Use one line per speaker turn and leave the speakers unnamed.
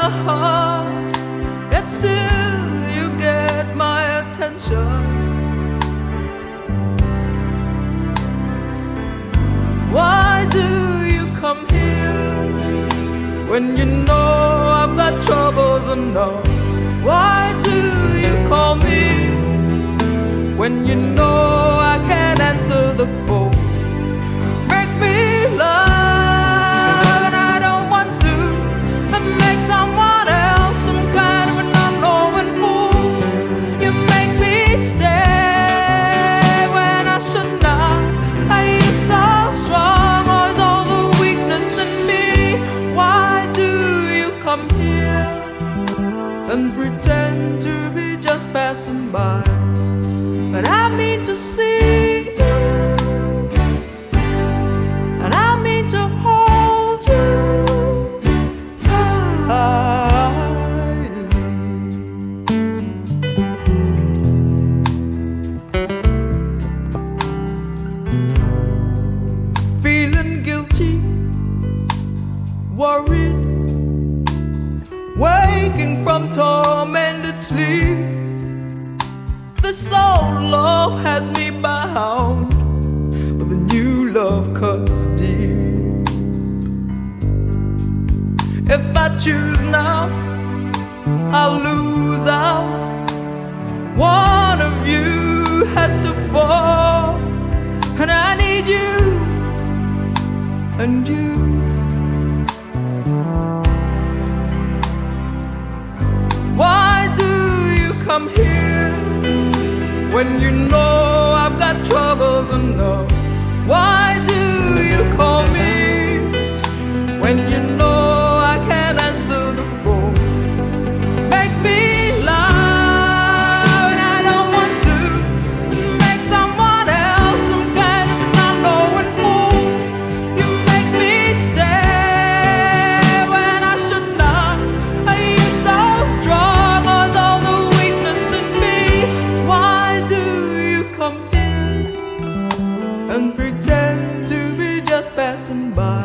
heart, yet still you get my attention. Why do you come here when you know I've got troubles enough? Why do you call me when you know I can't answer the phone? Make me love, and I don't want to, and make someone else some kind of an unknowing fool. You make me stay when I should not. Are you so strong, or is all the weakness in me? Why do you come here and pretend to be just passing by? But I mean to see you, and I mean to hold you tightly. Feeling guilty, worried, waking from tormented sleep. This old love has me bound, but the new love cuts deep. If I choose now, I'll lose out. One of you has to fall, and I need you, and you. Why do you come here when you know I've got troubles enough? Why do you call me when you know I can't answer the phone? Make me loud, and I don't want to, make someone else some kind of an unknowing fool. You make me stay when I should not. Are you so strong, or is all the weakness in me? Why do you come here and pretend to be just passing by?